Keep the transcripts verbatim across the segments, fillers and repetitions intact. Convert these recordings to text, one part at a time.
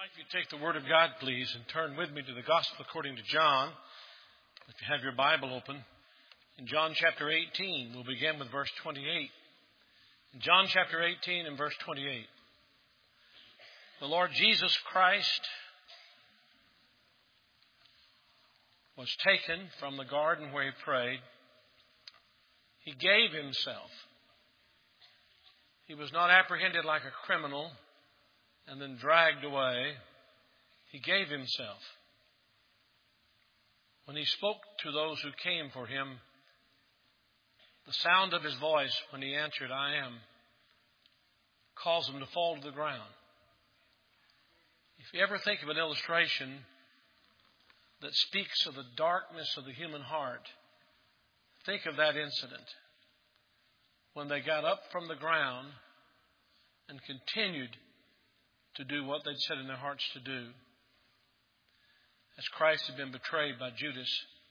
I'd like you to take the Word of God, please, and turn with me to the Gospel according to John. If you have your Bible open, in John chapter eighteen, we'll begin with verse twenty-eight. In John chapter eighteen and verse twenty-eight, the Lord Jesus Christ was taken from the garden where he prayed. He gave himself. He was not apprehended like a criminal and then dragged away. He gave himself. When he spoke to those who came for him, the sound of his voice when he answered, "I am," caused them to fall to the ground. If you ever think of an illustration that speaks of the darkness of the human heart, think of that incident when they got up from the ground and continued to do what they'd said in their hearts to do. As Christ had been betrayed by Judas,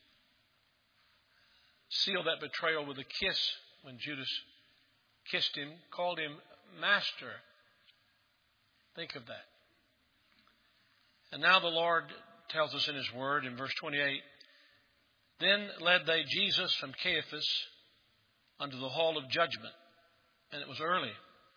sealed that betrayal with a kiss when Judas kissed him, called him Master. Think of that. And now the Lord tells us in His Word in verse twenty-eight, "Then led they Jesus from Caiaphas unto the hall of judgment, and it was early.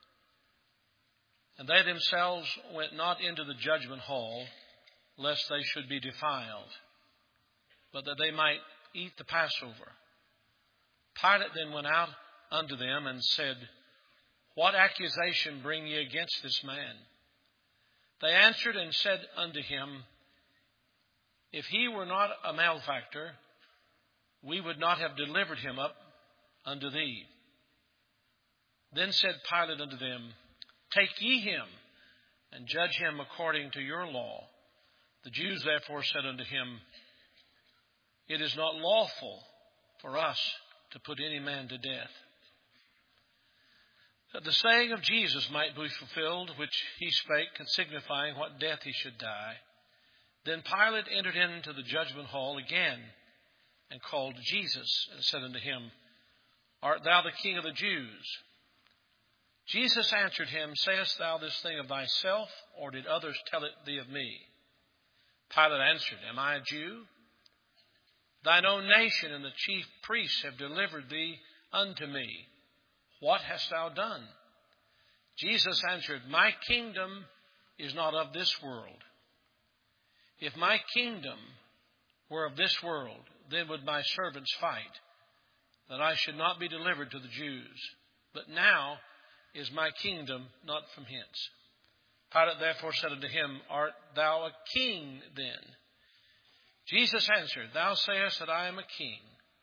And they themselves went not into the judgment hall, lest they should be defiled, but that they might eat the Passover. Pilate then went out unto them and said, What accusation bring ye against this man? They answered and said unto him, If he were not a malefactor, we would not have delivered him up unto thee. Then said Pilate unto them, Take ye him, and judge him according to your law. The Jews therefore said unto him, It is not lawful for us to put any man to death. That the saying of Jesus might be fulfilled, which he spake, signifying what death he should die. Then Pilate entered into the judgment hall again, and called Jesus, and said unto him, Art thou the King of the Jews? Jesus answered him, Sayest thou this thing of thyself, or did others tell it thee of me? Pilate answered, Am I a Jew? Thine own nation and the chief priests have delivered thee unto me. What hast thou done? Jesus answered, My kingdom is not of this world. If my kingdom were of this world, then would my servants fight, that I should not be delivered to the Jews. But now is my kingdom not from hence. Pilate therefore said unto him, Art thou a king then? Jesus answered, Thou sayest that I am a king.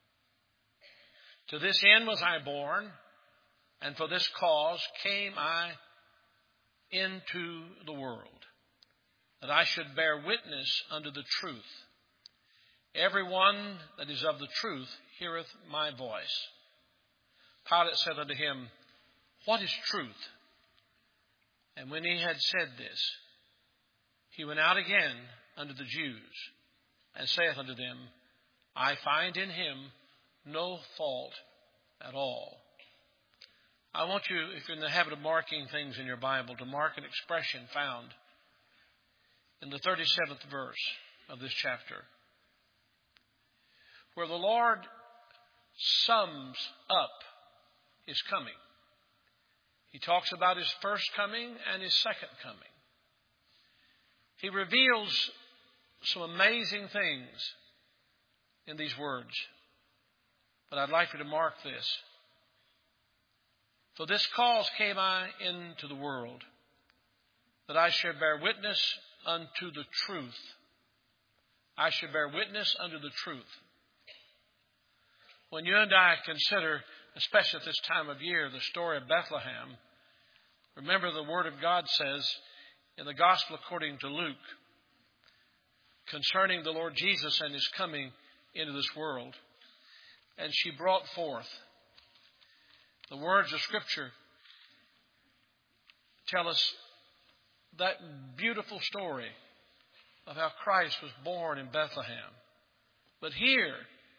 To this end was I born, and for this cause came I into the world, that I should bear witness unto the truth. Every one that is of the truth heareth my voice. Pilate said unto him, What is truth? And when he had said this, he went out again unto the Jews, and saith unto them, I find in him no fault at all. I want you, if you're in the habit of marking things in your Bible, to mark an expression found in the thirty-seventh verse of this chapter, where the Lord sums up his coming. He talks about his first coming and his second coming. He reveals some amazing things in these words. But I'd like you to mark this. For this cause came I into the world, that I should bear witness unto the truth. I should bear witness unto the truth. When you and I consider, especially at this time of year, the story of Bethlehem, remember the Word of God says in the Gospel according to Luke, concerning the Lord Jesus and his coming into this world, and she brought forth. The words of Scripture tell us that beautiful story of how Christ was born in Bethlehem. But here,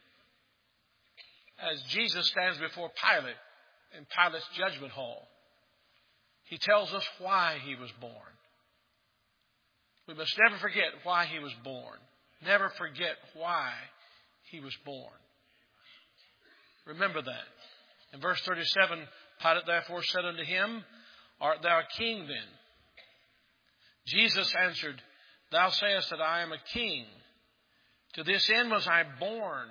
as Jesus stands before Pilate in Pilate's judgment hall, he tells us why he was born. We must never forget why he was born. Never forget why he was born. Remember that. In verse thirty-seven, Pilate therefore said unto him, Art thou a king then? Jesus answered, Thou sayest that I am a king. To this end was I born.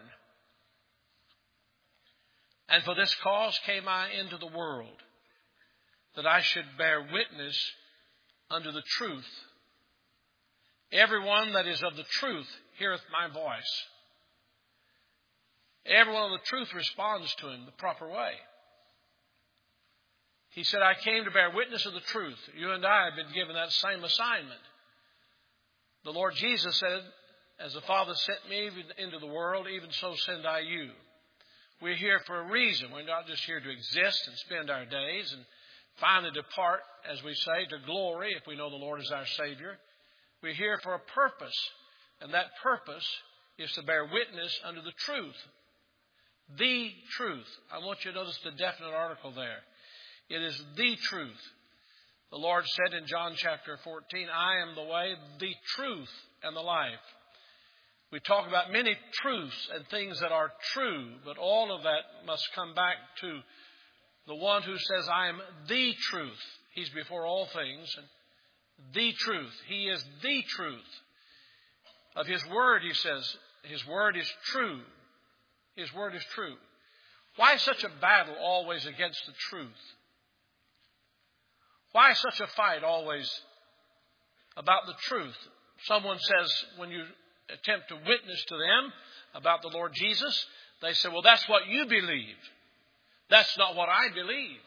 And for this cause came I into the world, that I should bear witness unto the truth. Everyone that is of the truth heareth my voice. Everyone of the truth responds to him the proper way. He said, I came to bear witness of the truth. You and I have been given that same assignment. The Lord Jesus said, As the Father sent me into the world, even so send I you. We're here for a reason. We're not just here to exist and spend our days and finally depart, as we say, to glory if we know the Lord is our Savior. We're here for a purpose, and that purpose is to bear witness unto the truth. The truth. I want you to notice the definite article there. It is the truth. The Lord said in John chapter fourteen, I am the way, the truth, and the life. We talk about many truths and things that are true, but all of that must come back to the one who says, I am the truth. He's before all things. And the truth. He is the truth. Of His Word, He says, His Word is true. His Word is true. Why such a battle always against the truth? Why such a fight always about the truth? Someone says, when you attempt to witness to them about the Lord Jesus, they say, well, that's what you believe. That's not what I believe.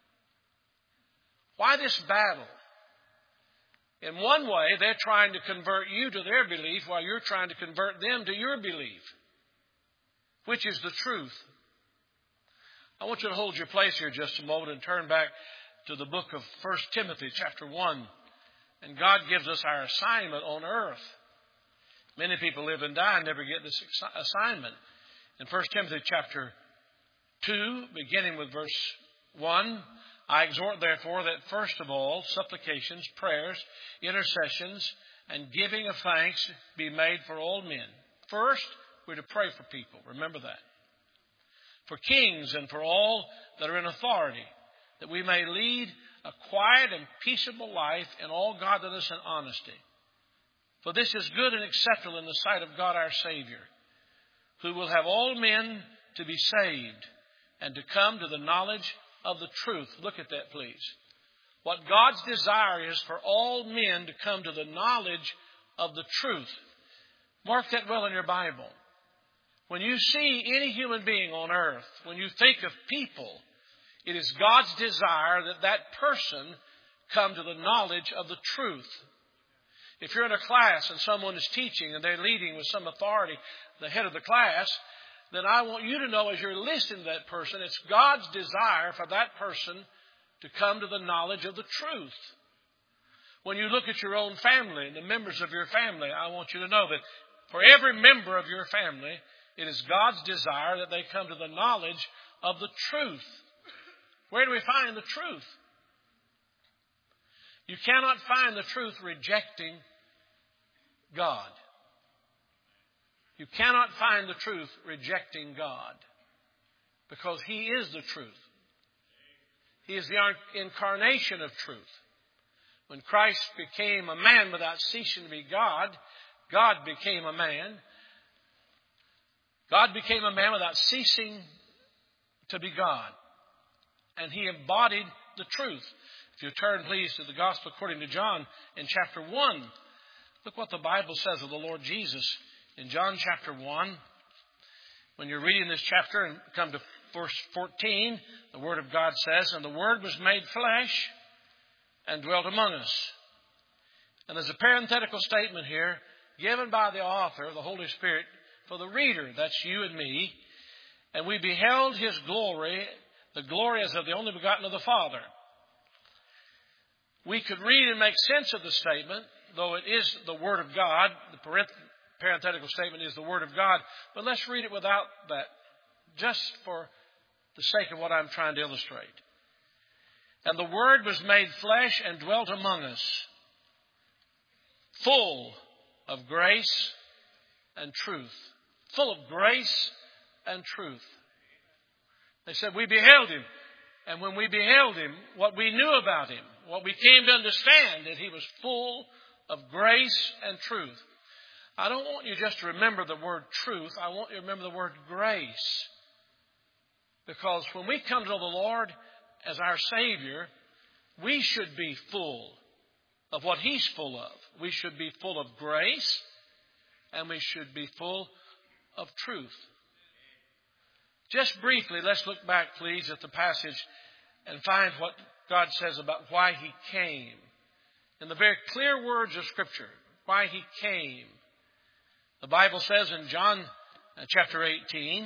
Why this battle? In one way, they're trying to convert you to their belief while you're trying to convert them to your belief. Which is the truth? I want you to hold your place here just a moment and turn back to the book of First Timothy chapter one. And God gives us our assignment on earth. Many people live and die and never get this assignment. In First Timothy chapter two, beginning with verse one, I exhort therefore that first of all supplications, prayers, intercessions, and giving of thanks be made for all men. First, we're to pray for people. Remember that. For kings and for all that are in authority, that we may lead a quiet and peaceable life in all godliness and honesty. For this is good and acceptable in the sight of God our Savior, who will have all men to be saved and to come to the knowledge of the truth. Look at that, please. What God's desire is for all men to come to the knowledge of the truth. Mark that well in your Bible. When you see any human being on earth, when you think of people, it is God's desire that that person come to the knowledge of the truth. If you're in a class and someone is teaching and they're leading with some authority, the head of the class, then I want you to know as you're listening to that person, it's God's desire for that person to come to the knowledge of the truth. When you look at your own family and the members of your family, I want you to know that for every member of your family, it is God's desire that they come to the knowledge of the truth. Where do we find the truth? You cannot find the truth rejecting God. You cannot find the truth rejecting God, because He is the truth. He is the incarnation of truth. When Christ became a man without ceasing to be God, God became a man. God became a man without ceasing to be God. And He embodied the truth. If you turn, please, to the Gospel according to John in chapter one. Look what the Bible says of the Lord Jesus in John chapter one. When you're reading this chapter and come to verse fourteen, the Word of God says, And the Word was made flesh and dwelt among us. And there's a parenthetical statement here given by the author, the Holy Spirit, for the reader. That's you and me. And we beheld His glory, the glory as of the only begotten of the Father. We could read and make sense of the statement, though it is the Word of God. The parenthetical statement is the Word of God. But let's read it without that, just for the sake of what I'm trying to illustrate. And the Word was made flesh and dwelt among us. full of grace and truth. Full of grace and truth. They said, we beheld him. And when we beheld him, what we knew about him, what we came to understand, that he was full of grace and truth. I don't want you just to remember the word truth. I want you to remember the word grace. Because when we come to the Lord as our Savior, we should be full of what He's full of. We should be full of grace, and we should be full of truth. Just briefly, let's look back, please, at the passage and find what God says about why He came. In the very clear words of Scripture, why He came. The Bible says in John chapter eighteen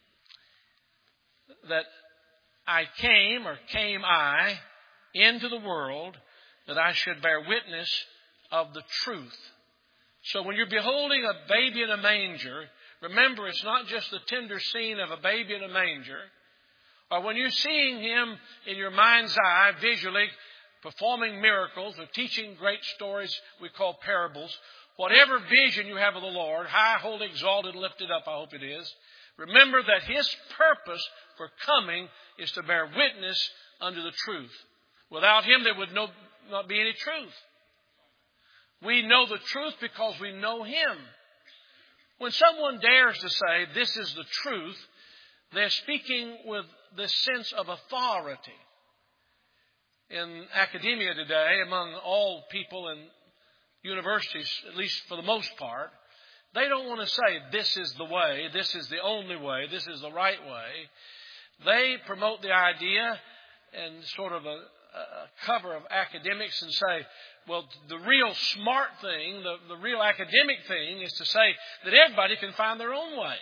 that I came, or came I, into the world that I should bear witness of the truth. So when you're beholding a baby in a manger, remember it's not just the tender scene of a baby in a manger. Or when you're seeing Him in your mind's eye, visually, performing miracles or teaching great stories we call parables, whatever vision you have of the Lord, high, holy, exalted, lifted up, I hope it is, remember that His purpose for coming is to bear witness unto the truth. Without Him, there would no, not be any truth. We know the truth because we know Him. When someone dares to say, this is the truth, they're speaking with this sense of authority. In academia today, among all people in universities, at least for the most part, they don't want to say, this is the way, this is the only way, this is the right way. They promote the idea and sort of a, a cover of academics and say, well, the real smart thing, the, the real academic thing is to say that everybody can find their own way.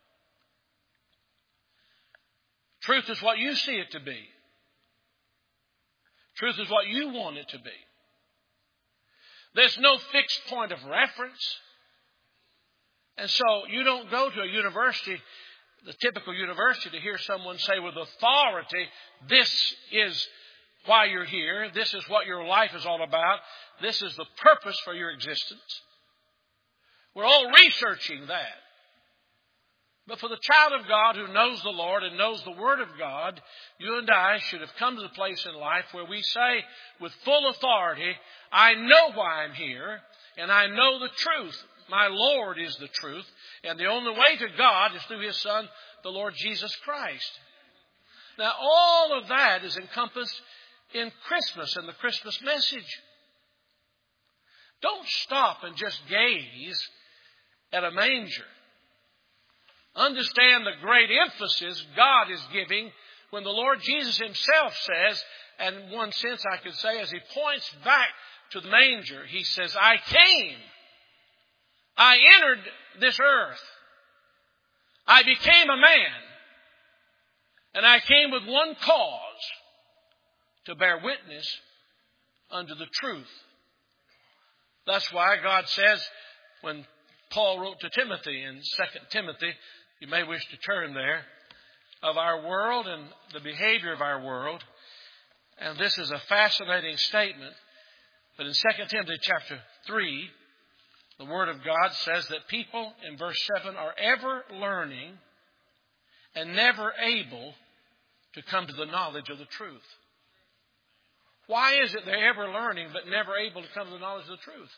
Truth is what you see it to be. Truth is what you want it to be. There's no fixed point of reference. And so you don't go to a university, the typical university, to hear someone say with authority, this is why you're here. This is what your life is all about. This is the purpose for your existence. We're all researching that. But for the child of God who knows the Lord and knows the Word of God, you and I should have come to the place in life where we say with full authority, I know why I'm here, and I know the truth. My Lord is the truth, and the only way to God is through His Son, the Lord Jesus Christ. Now, all of that is encompassed in Christmas and the Christmas message. Don't stop and just gaze at a manger. Understand the great emphasis God is giving when the Lord Jesus Himself says, and in one sense I could say as He points back to the manger, He says, I came. I entered this earth. I became a man. And I came with one cause, to bear witness unto the truth. That's why God says, when Paul wrote to Timothy in Second Timothy, you may wish to turn there, of our world and the behavior of our world. And this is a fascinating statement. But in Second Timothy chapter three, the Word of God says that people, in verse seven, are ever learning and never able to come to the knowledge of the truth. Why is it they're ever learning but never able to come to the knowledge of the truth?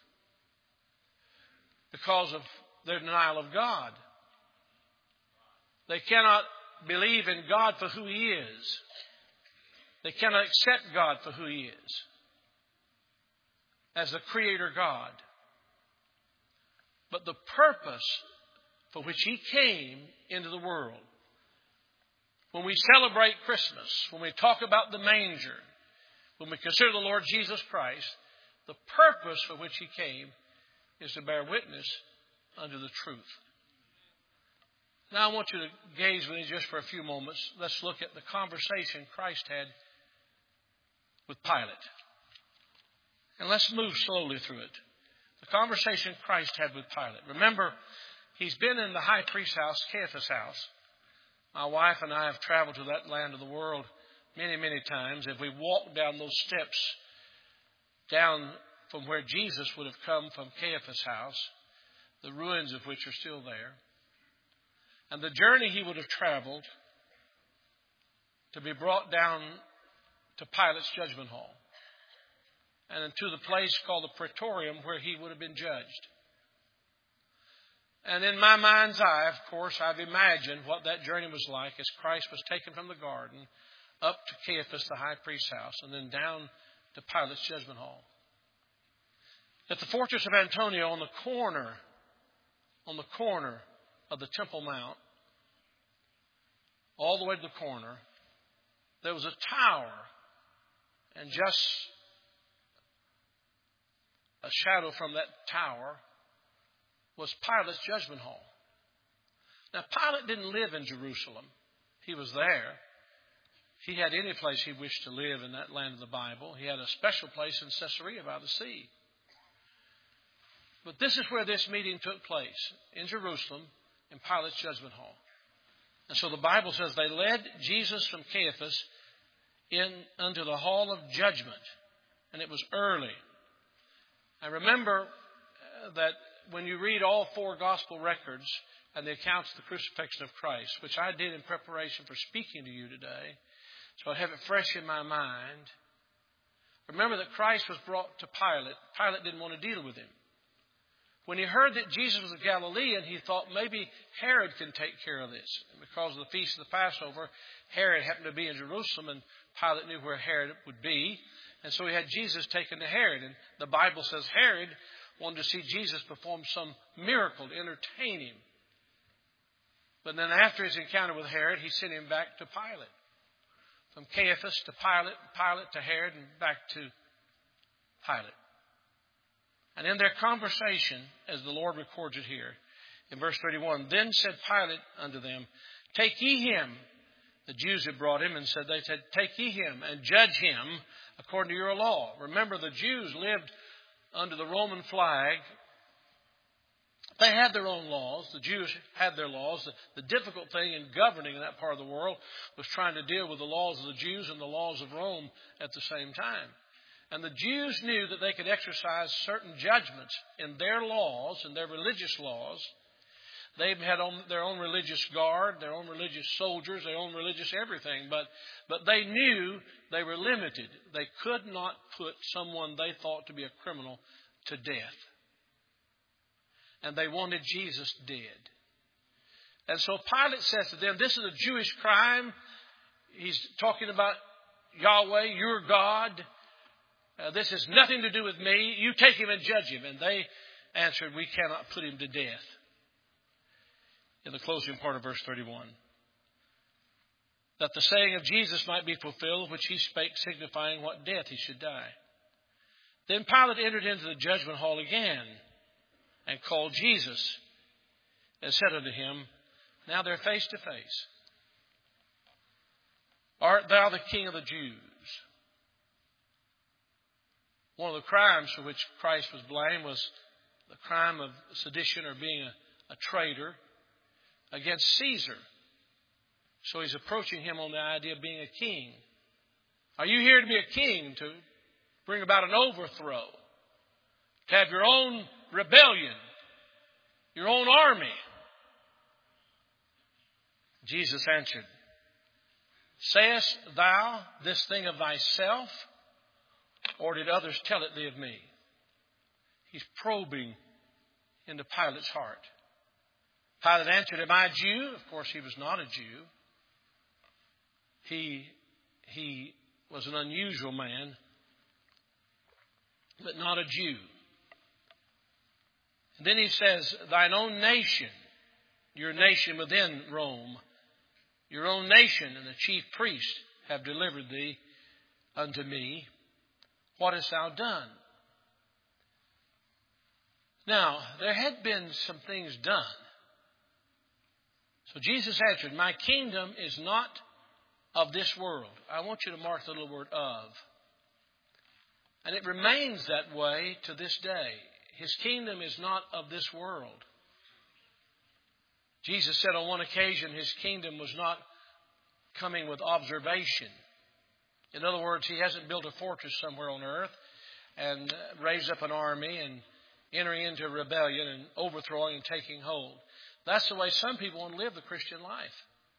Because of their denial of God. They cannot believe in God for who He is. They cannot accept God for who He is, as the Creator God. But the purpose for which He came into the world, when we celebrate Christmas, when we talk about the manger, when we consider the Lord Jesus Christ, the purpose for which He came is to bear witness unto the truth. Now I want you to gaze with me just for a few moments. Let's look at the conversation Christ had with Pilate. And let's move slowly through it. The conversation Christ had with Pilate. Remember, he's been in the high priest's house, Caiaphas' house. My wife and I have traveled to that land of the world many, many times. If we walk down those steps, down from where Jesus would have come from Caiaphas' house, the ruins of which are still there, and the journey he would have traveled to be brought down to Pilate's judgment hall and to the place called the Praetorium where he would have been judged. And in my mind's eye, of course, I've imagined what that journey was like as Christ was taken from the garden up to Caiaphas, the high priest's house, and then down to Pilate's judgment hall. At the fortress of Antonia, on the corner, on the corner of the Temple Mount, all the way to the corner, there was a tower, and just a shadow from that tower was Pilate's judgment hall. Now, Pilate didn't live in Jerusalem. He was there. He had any place he wished to live in that land of the Bible. He had a special place in Caesarea by the sea. But this is where this meeting took place, in Jerusalem, in Pilate's judgment hall. And so the Bible says they led Jesus from Caiaphas in unto the hall of judgment. And it was early. I remember that when you read all four gospel records and the accounts of the crucifixion of Christ, which I did in preparation for speaking to you today, so I have it fresh in my mind. Remember that Christ was brought to Pilate. Pilate didn't want to deal with him. When he heard that Jesus was a Galilean, he thought maybe Herod can take care of this. And because of the feast of the Passover, Herod happened to be in Jerusalem, and Pilate knew where Herod would be. And so he had Jesus taken to Herod. And the Bible says Herod wanted to see Jesus perform some miracle to entertain him. But then after his encounter with Herod, he sent him back to Pilate. From Caiaphas to Pilate, Pilate to Herod, and back to Pilate. And in their conversation, as the Lord records it here, in verse thirty-one, then said Pilate unto them, take ye him. The Jews had brought him and said, they said, take ye him and judge him according to your law. Remember, the Jews lived under the Roman flag. They had their own laws. The Jews had their laws. The, the difficult thing in governing in that part of the world was trying to deal with the laws of the Jews and the laws of Rome at the same time. And the Jews knew that they could exercise certain judgments in their laws, in their religious laws. They had on their own religious guard, their own religious soldiers, their own religious everything. But, but they knew they were limited. They could not put someone they thought to be a criminal to death. And they wanted Jesus dead. And so Pilate says to them, this is a Jewish crime. He's talking about Yahweh, your God. Uh, this has nothing to do with me. You take him and judge him. And they answered, we cannot put him to death. In the closing part of verse thirty-one. That the saying of Jesus might be fulfilled, which he spake, signifying what death he should die. Then Pilate entered into the judgment hall again, and called Jesus, and said unto him, now they're face to face. Art thou the King of the Jews? One of the crimes for which Christ was blamed was the crime of sedition or being a, a traitor against Caesar. So he's approaching him on the idea of being a king. Are you here to be a king, to bring about an overthrow, to have your own rebellion, your own army? Jesus answered, sayest thou this thing of thyself, or did others tell it thee of me? He's probing into Pilate's heart. Pilate answered, am I a Jew? Of course, he was not a Jew. He, he was an unusual man, but not a Jew. And then he says, thine own nation, your nation within Rome, your own nation and the chief priest have delivered thee unto me. What hast thou done? Now, there had been some things done. So Jesus answered, my kingdom is not of this world. I want you to mark the little word of. And it remains that way to this day. His kingdom is not of this world. Jesus said on one occasion his kingdom was not coming with observation. In other words, he hasn't built a fortress somewhere on earth and raise up an army and entering into rebellion and overthrowing and taking hold. That's the way some people want to live the Christian life.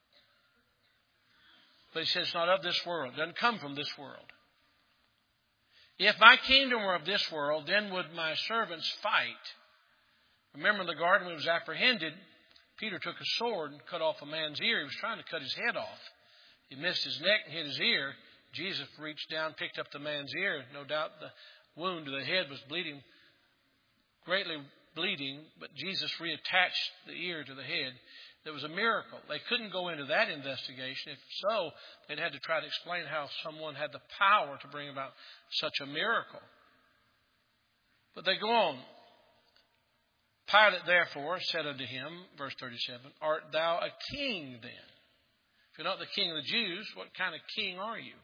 But he says it's not of this world. It doesn't come from this world. If my kingdom were of this world, then would my servants fight. Remember in the garden when he was apprehended, Peter took a sword and cut off a man's ear. He was trying to cut his head off. He missed his neck and hit his ear. Jesus reached down, picked up the man's ear. No doubt the wound to the head was bleeding, greatly bleeding, but Jesus reattached the ear to the head. There was a miracle. They couldn't go into that investigation. If so, they'd had to try to explain how someone had the power to bring about such a miracle. But they go on. Pilate therefore said unto him, verse thirty-seven, Art thou a king then? If you're not the king of the Jews, what kind of king are you?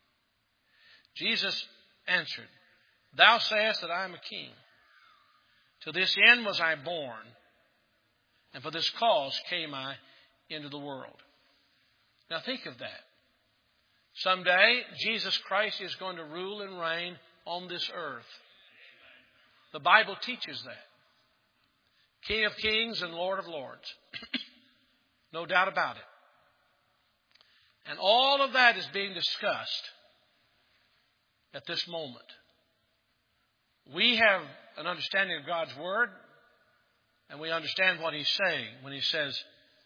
Jesus answered, Thou sayest that I am a king. To this end was I born, and for this cause came I into the world. Now think of that. Someday, Jesus Christ is going to rule and reign on this earth. The Bible teaches that. King of kings and Lord of lords. No doubt about it. And all of that is being discussed at this moment. We have an understanding of God's Word, and we understand what He's saying when He says,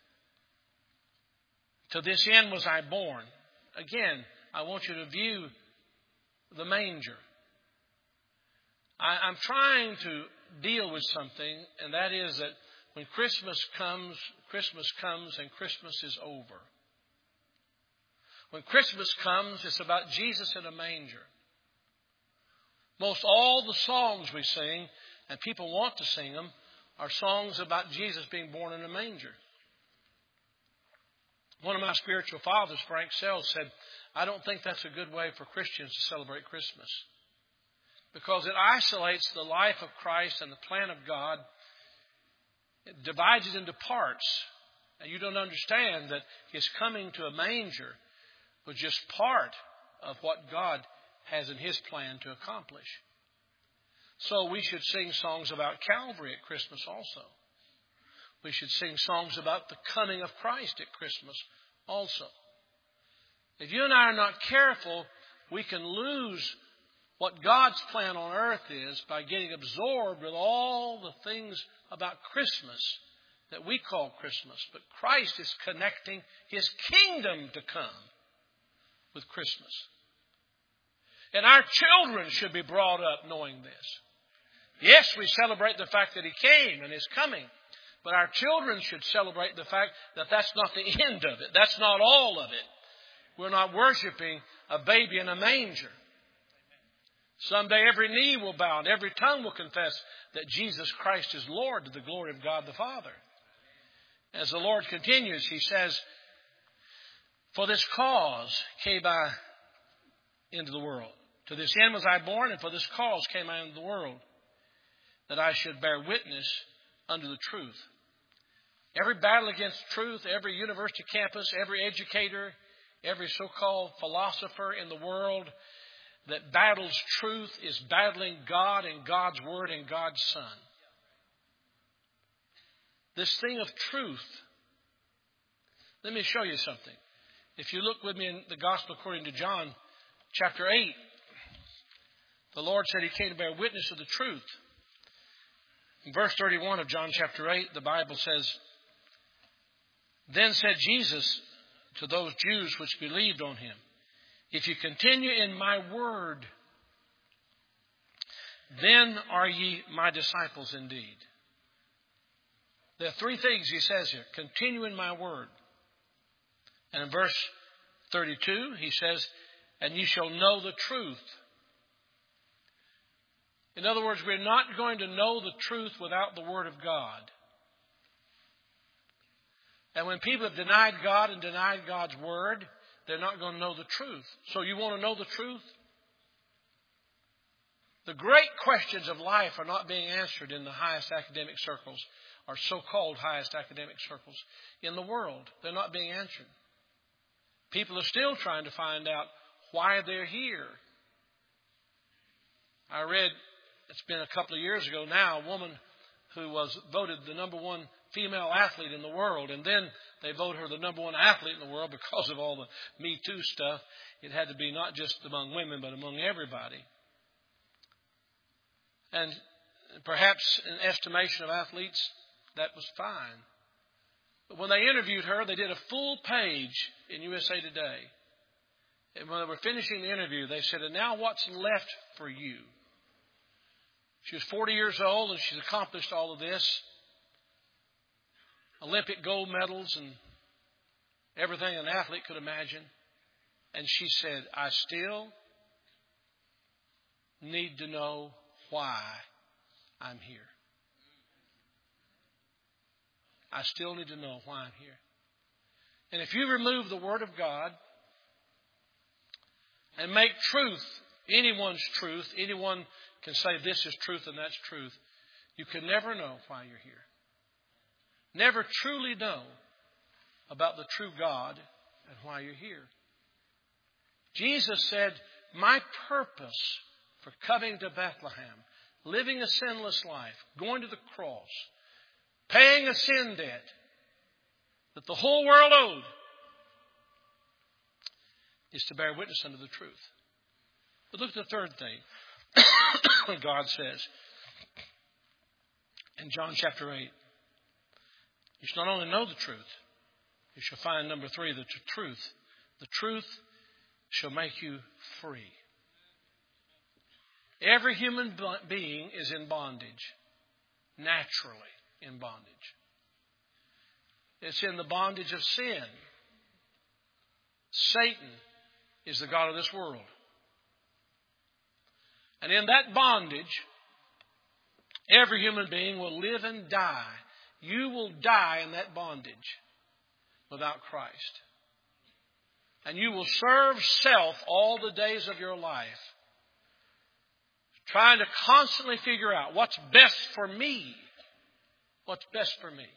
To this end was I born. Again, I want you to view the manger. I, I'm trying to deal with something, and that is that when Christmas comes, Christmas comes and Christmas is over. When Christmas comes, it's about Jesus in a manger. Most all the songs we sing, and people want to sing them, are songs about Jesus being born in a manger. One of my spiritual fathers, Frank Sells, said, I don't think that's a good way for Christians to celebrate Christmas. Because it isolates the life of Christ and the plan of God. It divides it into parts. And you don't understand that His coming to a manger was just part of what God has in His plan to accomplish. So we should sing songs about Calvary at Christmas also. We should sing songs about the coming of Christ at Christmas also. If you and I are not careful, we can lose what God's plan on earth is by getting absorbed with all the things about Christmas that we call Christmas. But Christ is connecting His kingdom to come with Christmas. And our children should be brought up knowing this. Yes, we celebrate the fact that He came and is coming. But our children should celebrate the fact that that's not the end of it. That's not all of it. We're not worshiping a baby in a manger. Someday every knee will bow and every tongue will confess that Jesus Christ is Lord to the glory of God the Father. As the Lord continues, He says, For this cause came I into the world. To this end was I born, and for this cause came I into the world, that I should bear witness unto the truth. Every battle against truth, every university campus, every educator, every so-called philosopher in the world that battles truth is battling God and God's Word and God's Son. This thing of truth. Let me show you something. If you look with me in the Gospel according to John, chapter eight, the Lord said He came to bear witness of the truth. In verse thirty-one of John chapter eight, the Bible says, Then said Jesus to those Jews which believed on Him, If you continue in my word, then are ye my disciples indeed. There are three things He says here. Continue in my word. And in verse thirty-two, He says, And ye shall know the truth. In other words, we're not going to know the truth without the Word of God. And when people have denied God and denied God's Word, they're not going to know the truth. So you want to know the truth? The great questions of life are not being answered in the highest academic circles, or so-called highest academic circles in the world. They're not being answered. People are still trying to find out why they're here. I read, it's been a couple of years ago now, a woman who was voted the number one female athlete in the world. And then they voted her the number one athlete in the world because of all the Me Too stuff. It had to be not just among women, but among everybody. And perhaps in estimation of athletes, that was fine. But when they interviewed her, they did a full page in U S A Today. And when they were finishing the interview, they said, and now what's left for you? She was forty years old and she's accomplished all of this. Olympic gold medals and everything an athlete could imagine. And she said, I still need to know why I'm here. I still need to know why I'm here. And if you remove the Word of God and make truth anyone's truth, anyone can say this is truth and that's truth, you can never know why you're here. Never truly know about the true God and why you're here. Jesus said, my purpose for coming to Bethlehem, living a sinless life, going to the cross, paying a sin debt that the whole world owed, is to bear witness unto the truth. But look at the third thing God says in John chapter eight. You shall not only know the truth, you shall find, number three, the truth. The truth shall make you free. Every human being is in bondage, naturally in bondage. It's in the bondage of sin. Satan is the god of this world. And in that bondage, every human being will live and die. You will die in that bondage without Christ. And you will serve self all the days of your life, trying to constantly figure out what's best for me. What's best for me.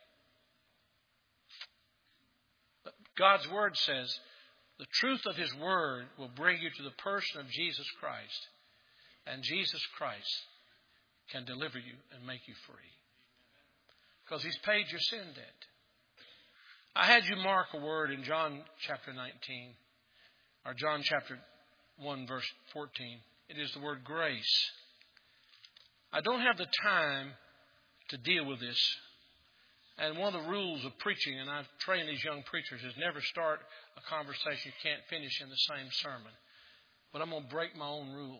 But God's Word says the truth of His Word will bring you to the person of Jesus Christ. And Jesus Christ can deliver you and make you free. Because He's paid your sin debt. I had you mark a word in John chapter nineteen. Or John chapter one verse fourteen. It is the word grace. I don't have the time to deal with this. And one of the rules of preaching, and I've trained these young preachers, is never start a conversation you can't finish in the same sermon. But I'm going to break my own rule.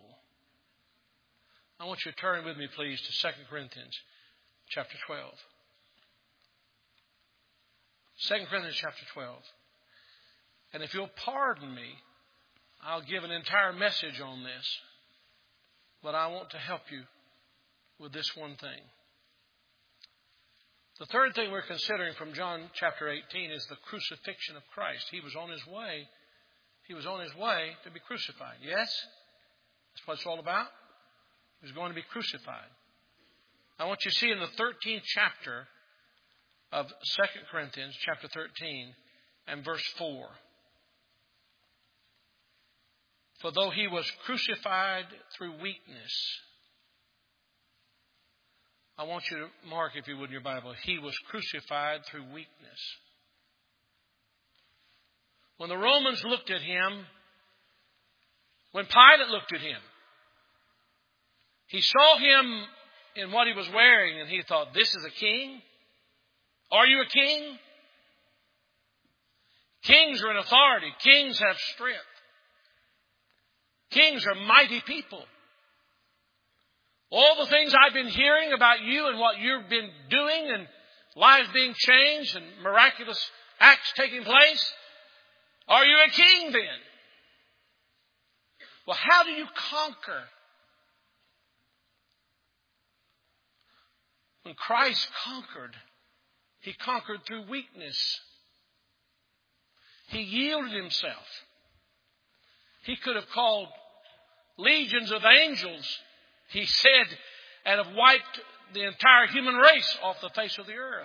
I want you to turn with me, please, to Second Corinthians chapter twelve. Second Corinthians chapter twelve. And if you'll pardon me, I'll give an entire message on this. But I want to help you with this one thing. The third thing we're considering from John chapter eighteen is the crucifixion of Christ. He was on his way. He was on his way to be crucified. Yes? That's what it's all about. He was going to be crucified. I want you to see in the thirteenth chapter of Second Corinthians chapter thirteen and verse four. For though He was crucified through weakness. I want you to mark, if you would, in your Bible. He was crucified through weakness. When the Romans looked at Him, when Pilate looked at Him, he saw Him in what He was wearing and he thought, this is a king? Are you a king? Kings are in authority. Kings have strength. Kings are mighty people. All the things I've been hearing about you and what you've been doing and lives being changed and miraculous acts taking place. Are you a king then? Well, how do you conquer? When Christ conquered, He conquered through weakness. He yielded Himself. He could have called legions of angels, He said, and have wiped the entire human race off the face of the earth.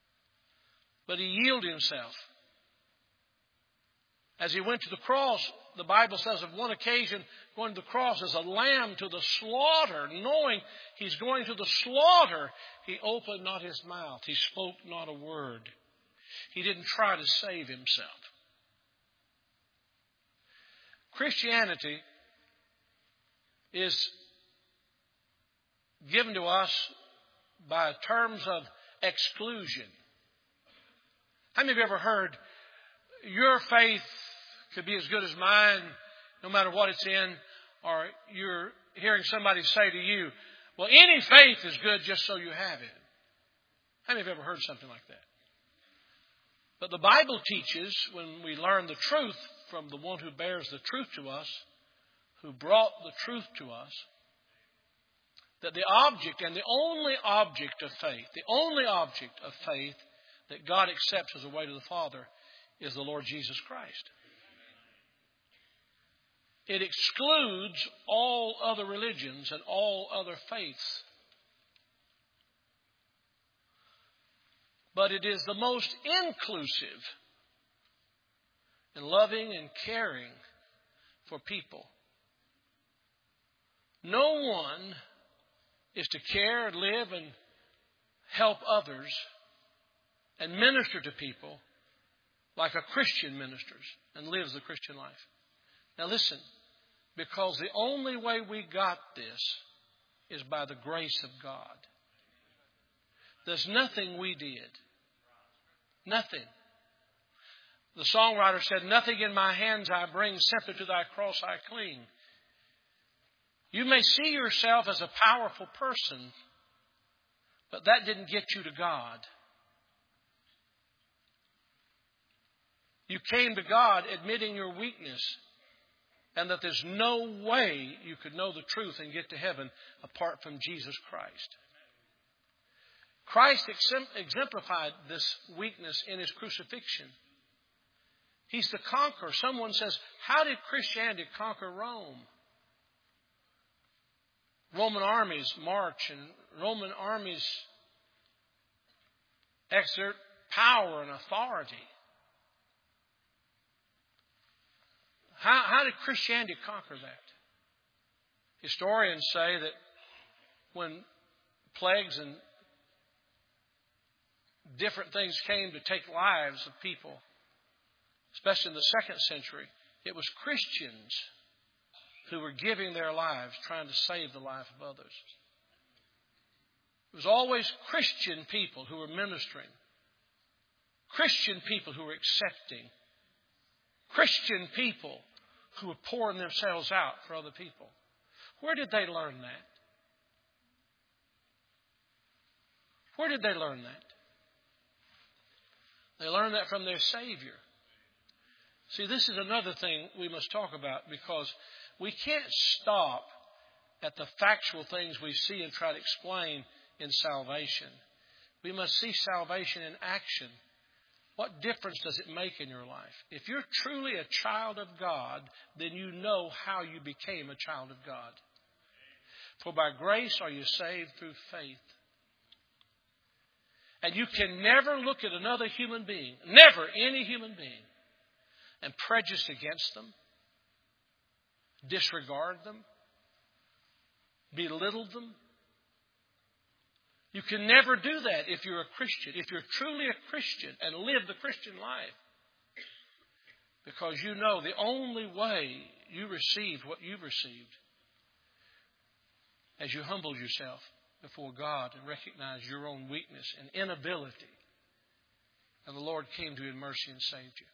But He yielded Himself. As He went to the cross, the Bible says of one occasion, going to the cross as a lamb to the slaughter, knowing he's going to the slaughter, he opened not his mouth. He spoke not a word. He didn't try to save himself. Christianity is given to us by terms of exclusion. How many of you ever heard, your faith could be as good as mine, no matter what it's in, or you're hearing somebody say to you, well, any faith is good just so you have it. How many of you ever heard something like that? But the Bible teaches, when we learn the truth from the one who bears the truth to us, who brought the truth to us, that the object and the only object of faith, the only object of faith that God accepts as a way to the Father is the Lord Jesus Christ. It excludes all other religions and all other faiths. But it is the most inclusive in loving and caring for people. No one is to care and live and help others and minister to people like a Christian ministers and lives the Christian life. Now listen, because the only way we got this is by the grace of God. There's nothing we did. Nothing. The songwriter said, nothing in my hands I bring, simply to thy cross I cling. You may see yourself as a powerful person, but that didn't get you to God. You came to God admitting your weakness and that there's no way you could know the truth and get to heaven apart from Jesus Christ. Christ exemplified this weakness in His crucifixion. He's the conqueror. Someone says, how did Christianity conquer Rome? Roman armies march and Roman armies exert power and authority. How, how did Christianity conquer that? Historians say that when plagues and different things came to take lives of people, especially in the second century, it was Christians who were giving their lives trying to save the life of others. It was always Christian people who were ministering, Christian people who were accepting, Christian people who were pouring themselves out for other people. Where did they learn that? Where did they learn that? They learned that from their Savior. See, this is another thing we must talk about, because we can't stop at the factual things we see and try to explain in salvation. We must see salvation in action. What difference does it make in your life? If you're truly a child of God, then you know how you became a child of God. For by grace are you saved through faith. And you can never look at another human being, never any human being, and prejudice against them, disregard them, belittle them. You can never do that if you're a Christian, if you're truly a Christian and live the Christian life. Because you know the only way you received what you've received as you humbled yourself before God and recognized your own weakness and inability. And the Lord came to you in mercy and saved you.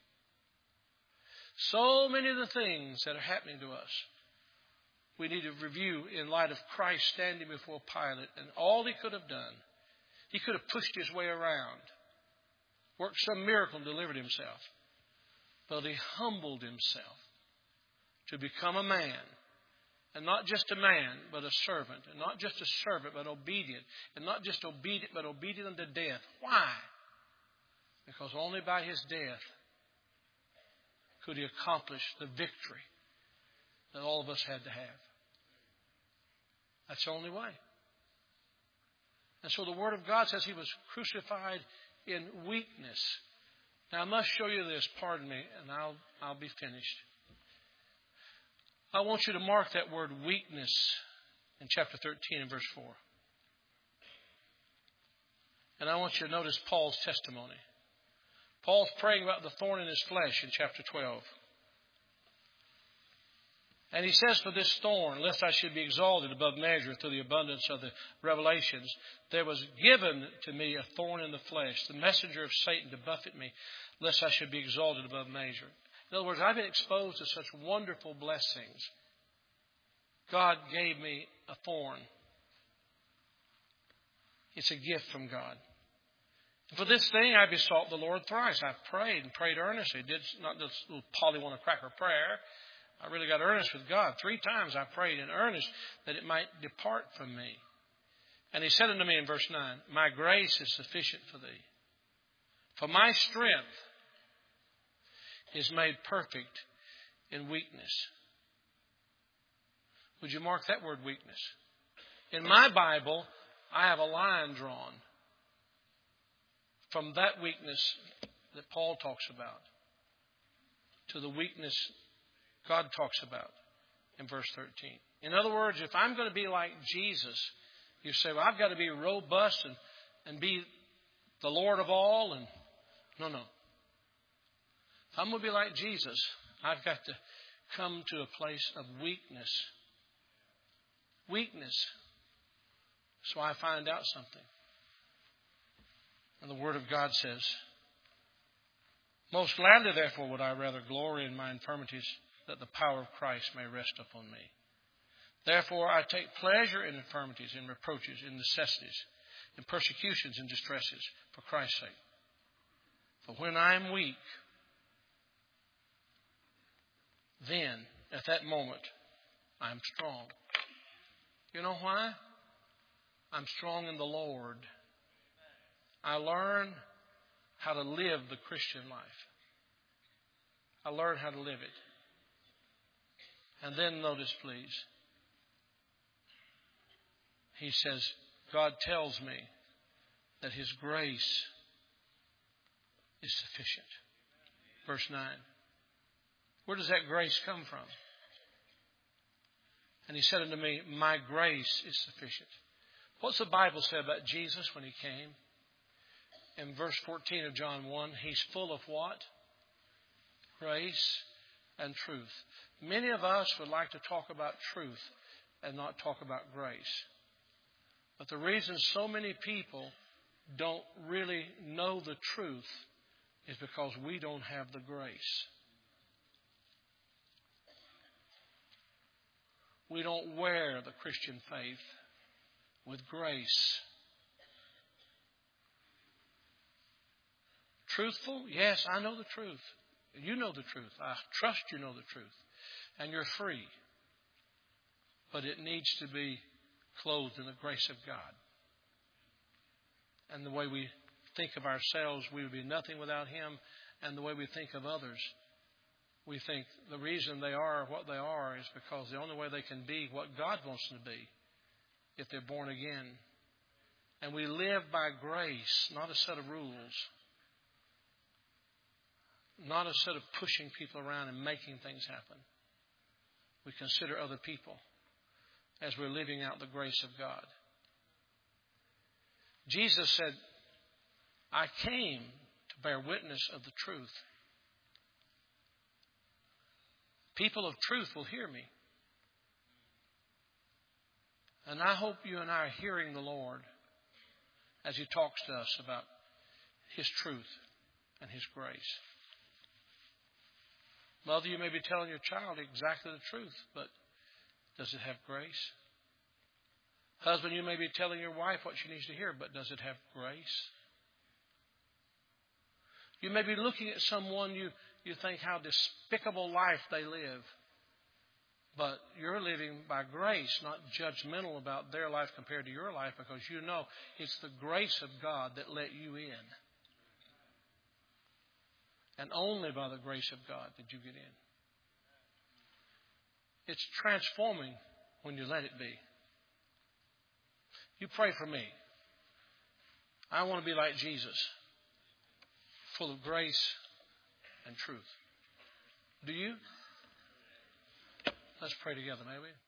So many of the things that are happening to us, we need to review in light of Christ standing before Pilate and all He could have done. He could have pushed His way around, worked some miracle and delivered Himself. But He humbled Himself to become a man. And not just a man, but a servant. And not just a servant, but obedient. And not just obedient, but obedient unto death. Why? Because only by His death could He accomplish the victory that all of us had to have. That's the only way. And so the Word of God says He was crucified in weakness. Now I must show you this, pardon me, and I'll, I'll be finished. I want you to mark that word weakness in chapter thirteen and verse four. And I want you to notice Paul's testimony. Paul's praying about the thorn in his flesh in chapter twelve. And he says, for this thorn, lest I should be exalted above measure through the abundance of the revelations, there was given to me a thorn in the flesh, the messenger of Satan to buffet me, lest I should be exalted above measure. In other words, I've been exposed to such wonderful blessings. God gave me a thorn. It's a gift from God. For this thing I besought the Lord thrice. I prayed and prayed earnestly. Did not this little Pollywonna cracker prayer. I really got earnest with God. Three times I prayed in earnest that it might depart from me. And he said unto me in verse nine, my grace is sufficient for thee. For my strength is made perfect in weakness. Would you mark that word weakness? In my Bible, I have a line drawn from that weakness that Paul talks about to the weakness God talks about in verse thirteen. In other words, if I'm going to be like Jesus, you say, well, I've got to be robust and, and be the Lord of all. And no, no. If I'm going to be like Jesus, I've got to come to a place of weakness. Weakness. So I find out something. And the Word of God says, most gladly, therefore, would I rather glory in my infirmities, that the power of Christ may rest upon me. Therefore, I take pleasure in infirmities, in reproaches, in necessities, in persecutions, and distresses, for Christ's sake. For when I am weak, then, at that moment, I am strong. You know why? I'm strong in the Lord. I learn how to live the Christian life. I learn how to live it. And then notice, please, he says, God tells me that His grace is sufficient. Verse nine. Where does that grace come from? And he said unto me, my grace is sufficient. What's the Bible say about Jesus when He came? In verse fourteen of John one, He's full of what? Grace and truth. Many of us would like to talk about truth and not talk about grace. But the reason so many people don't really know the truth is because we don't have the grace. We don't wear the Christian faith with grace. Truthful? Yes, I know the truth. You know the truth. I trust you know the truth. And you're free. But it needs to be clothed in the grace of God. And the way we think of ourselves, we would be nothing without Him. And the way we think of others, we think the reason they are what they are is because the only way they can be what God wants them to be if they're born again. And we live by grace, not a set of rules. Not a set of pushing people around and making things happen. We consider other people as we're living out the grace of God. Jesus said, I came to bear witness of the truth. People of truth will hear me. And I hope you and I are hearing the Lord as He talks to us about His truth and His grace. Mother, you may be telling your child exactly the truth, but does it have grace? Husband, you may be telling your wife what she needs to hear, but does it have grace? You may be looking at someone you, you think how despicable life they live, but you're living by grace, not judgmental about their life compared to your life, because you know it's the grace of God that let you in. And only by the grace of God did you get in. It's transforming when you let it be. You pray for me. I want to be like Jesus, full of grace and truth. Do you? Let's pray together, may we?